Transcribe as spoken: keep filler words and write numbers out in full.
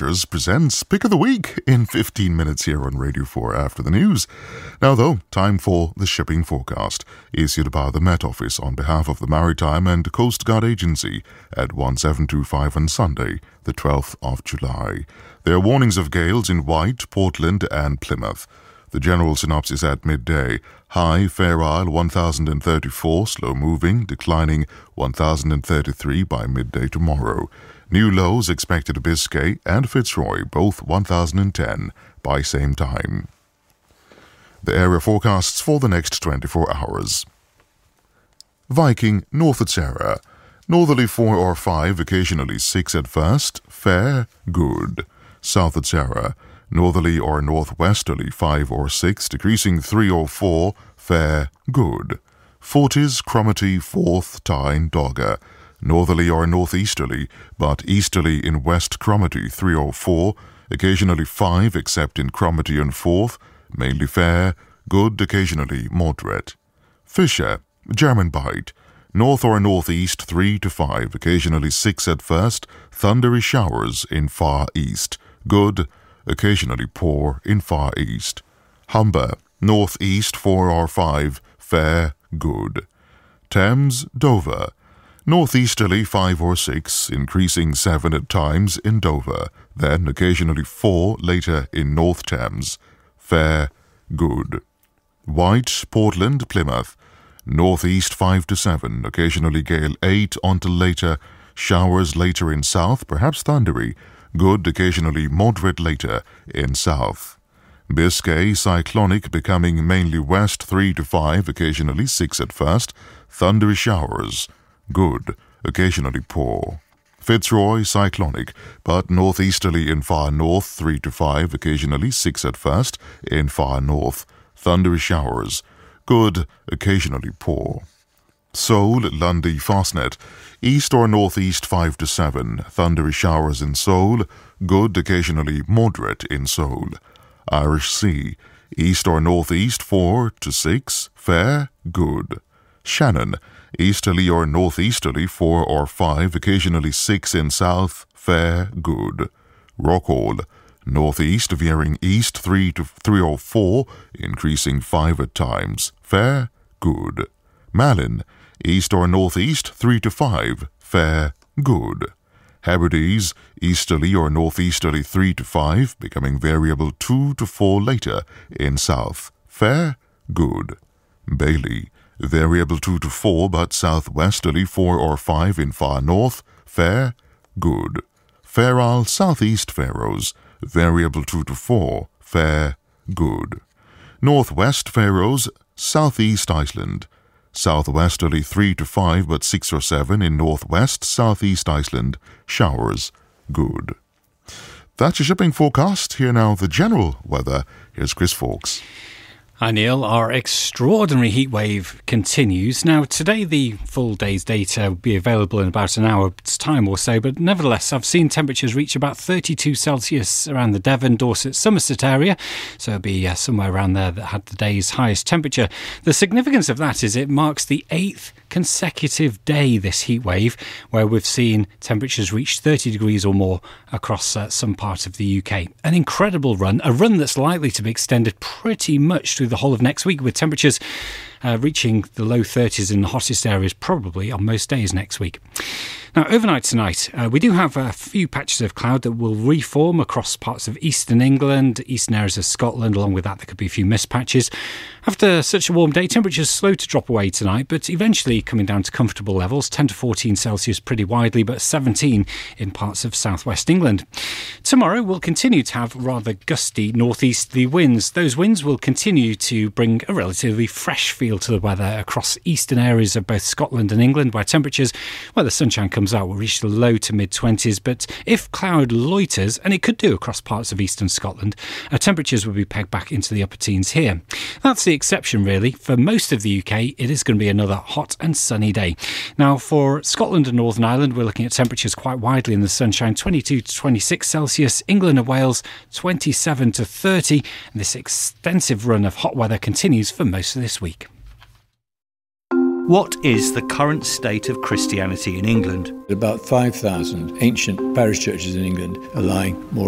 Pictures presents Pick of the Week in fifteen minutes here on Radio four after the news. Now, though, time for the shipping forecast, issued by the Met Office on behalf of the Maritime and Coast Guard Agency at one seven two five on Sunday, the twelfth of July. There are warnings of gales in White, Portland, and Plymouth. The general synopsis at midday: high Fair Isle one thousand thirty-four, slow moving, declining one thousand thirty-three by midday tomorrow. New lows expected to Biscay and Fitzroy, both one thousand ten by same time. The area forecasts for the next twenty-four hours. Viking, north at Sarah. Northerly four or five, occasionally six at first, fair, good. South at Sarah. Northerly or northwesterly five or six, decreasing three or four, fair, good. Forties, Cromarty, fourth, Tyne, Dogger. Northerly or northeasterly, but easterly in West Cromarty three or four, occasionally five except in Cromarty and Forth, mainly fair, good, occasionally moderate. Fisher, German Bight. North or northeast three to five, occasionally six at first, thundery showers in far east, good, occasionally poor in far east. Humber, northeast four or five, fair, good. Thames, Dover. Northeasterly five or six, increasing seven at times in Dover, then occasionally four later in North Thames. Fair, good. White, Portland, Plymouth. Northeast five to seven, occasionally gale eight until later, showers later in south, perhaps thundery, good, occasionally moderate later in south. Biscay, cyclonic, becoming mainly west three to five, occasionally six at first, thundery showers, good, occasionally poor. Fitzroy, cyclonic, but northeasterly in far north three to five, occasionally six at first, in far north, thundery showers, good, occasionally poor. Seoul, Lundy, Fastnet, east or northeast five to seven, thundery showers in Seoul, good, occasionally moderate in Seoul. Irish Sea, east or northeast four to six, fair, good. Shannon, easterly or northeasterly four or five, occasionally six in south, fair, good. Rockall, northeast veering east three to three or four, increasing five at times, fair, good. Malin, east or northeast three to five, fair, good. Hebrides, easterly or northeasterly three to five, becoming variable two to four later in south, fair, good. Bailey, variable two to four, but southwesterly four or five in far north, fair, good. Fair Isle, southeast Faroes, variable two to four, fair, good. Northwest Faroes, southeast Iceland, southwesterly three to five, but six or seven in northwest, southeast Iceland, showers, good. That's your shipping forecast. Here now the general weather. Here's Chris Fawkes. Hi Neil, our extraordinary heatwave continues. Now today the full day's data will be available in about an hour's time or so, but nevertheless I've seen temperatures reach about thirty-two Celsius around the Devon, Dorset, Somerset area, so it'll be uh, somewhere around there that had the day's highest temperature. The significance of that is it marks the eighth consecutive day, this heatwave, where we've seen temperatures reach thirty degrees or more across uh, some part of the U K. An incredible run, a run that's likely to be extended pretty much through the whole of next week, with temperatures uh, reaching the low thirties in the hottest areas probably on most days next week. Now, overnight tonight, uh, we do have a few patches of cloud that will reform across parts of eastern England, eastern areas of Scotland. Along with that, there could be a few mist patches. After such a warm day, temperatures slow to drop away tonight, but eventually coming down to comfortable levels, ten to fourteen Celsius pretty widely, but seventeen in parts of southwest England. Tomorrow, we'll continue to have rather gusty northeasterly winds. Those winds will continue to bring a relatively fresh feel to the weather across eastern areas of both Scotland and England, where temperatures, well, the sunshine comes out, will reach the low to mid-twenties, but if cloud loiters, and it could do across parts of eastern Scotland, uh, temperatures will be pegged back into the upper teens here. That's the exception, really. For most of the U K, it is going to be another hot and sunny day. Now, for Scotland and Northern Ireland, we're looking at temperatures quite widely in the sunshine, twenty-two to twenty-six Celsius, England and Wales, twenty-seven to thirty, and this extensive run of hot weather continues for most of this week. What is the current state of Christianity in England? About five thousand ancient parish churches in England are lying more